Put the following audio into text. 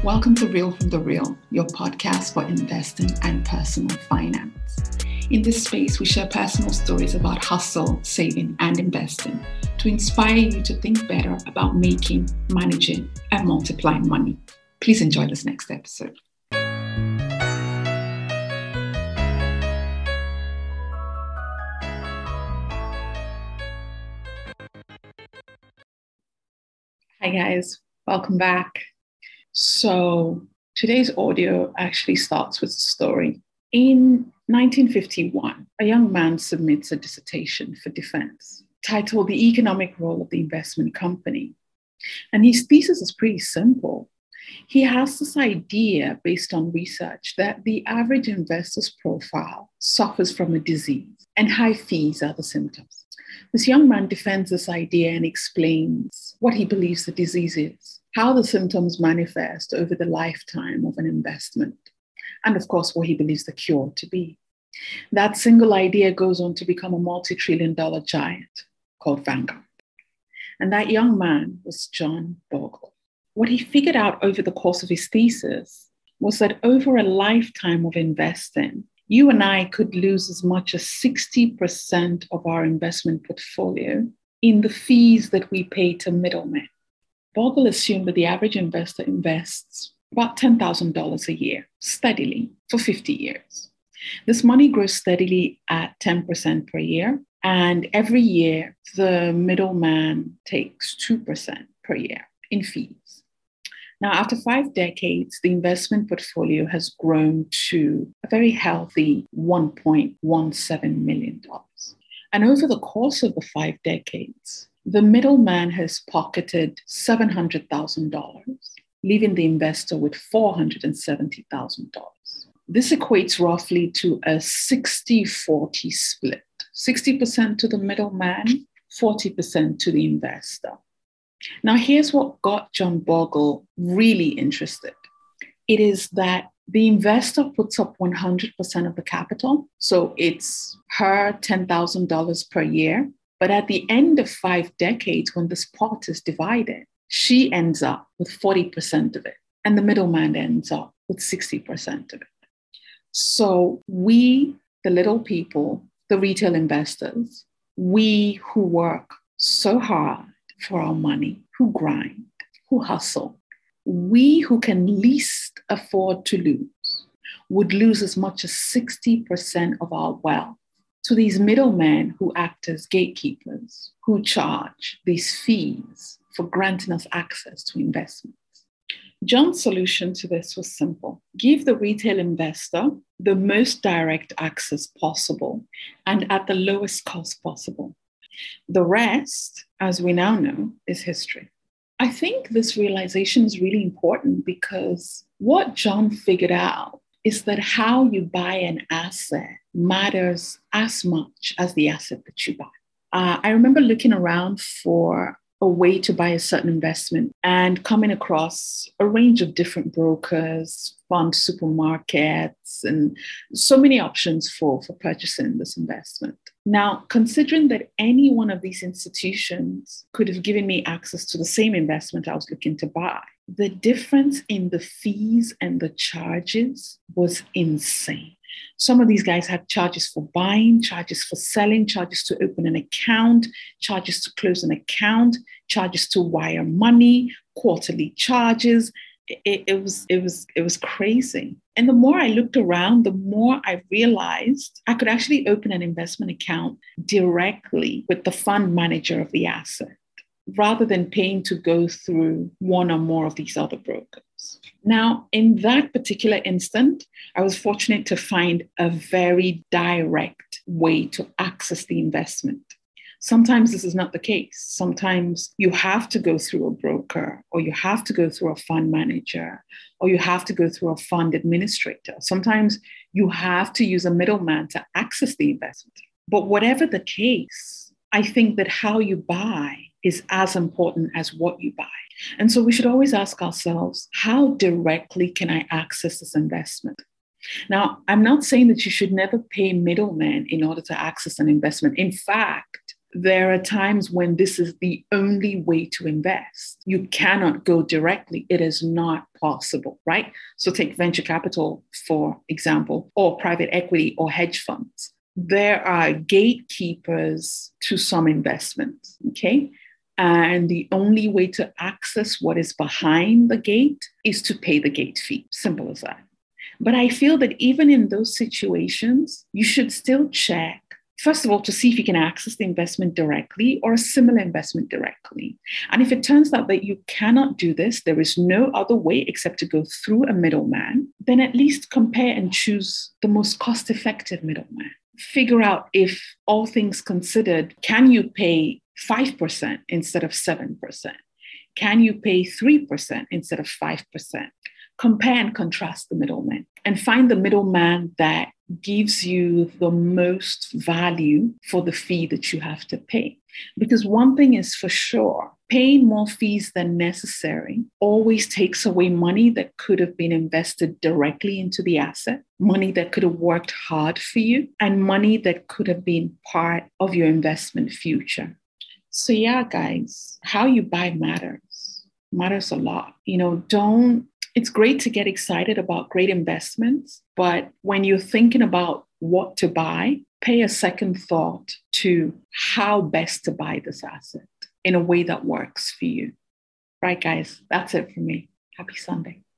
Welcome to Real from the Real, your podcast for investing and personal finance. In this space, we share personal stories about hustle, saving, and investing to inspire you to think better about making, managing, and multiplying money. Please enjoy this next episode. Hi guys, welcome back. So today's audio actually starts with a story. In 1951, a young man submits a dissertation for defense titled The Economic Role of the Investment Company. And his thesis is pretty simple. He has this idea based on research that the average investor's profile suffers from a disease and high fees are the symptoms. This young man defends this idea and explains what he believes the disease is, how the symptoms manifest over the lifetime of an investment, and of course, what he believes the cure to be. That single idea goes on to become a multi-trillion-dollar giant called Vanguard. And that young man was John Bogle. What he figured out over the course of his thesis was that over a lifetime of investing, you and I could lose as much as 60% of our investment portfolio in the fees that we pay to middlemen. Bogle assumed that the average investor invests about $10,000 a year steadily for 50 years. This money grows steadily at 10% per year, and every year the middleman takes 2% per year in fees. Now, after 5 decades, the investment portfolio has grown to a very healthy $1.17 million. And over the course of the 5 decades, the middleman has pocketed $700,000, leaving the investor with $470,000. This equates roughly to a 60-40 split, 60% to the middleman, 40% to the investor. Now, here's what got John Bogle really interested. It is that the investor puts up 100% of the capital. So it's her $10,000 per year. But at the end of 5 decades, when this pot is divided, she ends up with 40% of it. And the middleman ends up with 60% of it. So we, the little people, the retail investors, we who work so hard for our money, who grind, who hustle, we who can least afford to lose would lose as much as 60% of our wealth to these middlemen who act as gatekeepers, who charge these fees for granting us access to investments. John's solution to this was simple. Give the retail investor the most direct access possible and at the lowest cost possible. The rest, as we now know, is history. I think this realization is really important because what John figured out is that how you buy an asset matters as much as the asset that you buy. I remember looking around for a way to buy a certain investment and coming across a range of different brokers, fund supermarkets, and so many options for purchasing this investment. Now, considering that any one of these institutions could have given me access to the same investment I was looking to buy, the difference in the fees and the charges was insane. Some of these guys had charges for buying, charges for selling, charges to open an account, charges to close an account, charges to wire money, quarterly charges. It was crazy. And the more I looked around, the more I realized I could actually open an investment account directly with the fund manager of the asset, rather than paying to go through one or more of these other brokers. Now, in that particular instant, I was fortunate to find a very direct way to access the investment. Sometimes this is not the case. Sometimes you have to go through a broker, or you have to go through a fund manager, or you have to go through a fund administrator. Sometimes you have to use a middleman to access the investment. But whatever the case, I think that how you buy is as important as what you buy. And so we should always ask ourselves, how directly can I access this investment? Now, I'm not saying that you should never pay middlemen in order to access an investment. In fact, There are times when this is the only way to invest. You cannot go directly. It is not possible, right? So take venture capital, for example, or private equity or hedge funds. There are gatekeepers to some investments, okay? And the only way to access what is behind the gate is to pay the gate fee. Simple as that. But I feel that even in those situations, you should still check, first of all, to see if you can access the investment directly or a similar investment directly. And if it turns out that you cannot do this, there is no other way except to go through a middleman, then at least compare and choose the most cost-effective middleman. Figure out if, all things considered, can you pay 5% instead of 7%? Can you pay 3% instead of 5%? Compare and contrast the middlemen and find the middleman that gives you the most value for the fee that you have to pay. Because one thing is for sure, paying more fees than necessary always takes away money that could have been invested directly into the asset, money that could have worked hard for you, and money that could have been part of your investment future. So yeah, guys, how you buy matters a lot. It's great to get excited about great investments, but when you're thinking about what to buy, pay a second thought to how best to buy this asset in a way that works for you. Right, guys? That's it for me. Happy Sunday.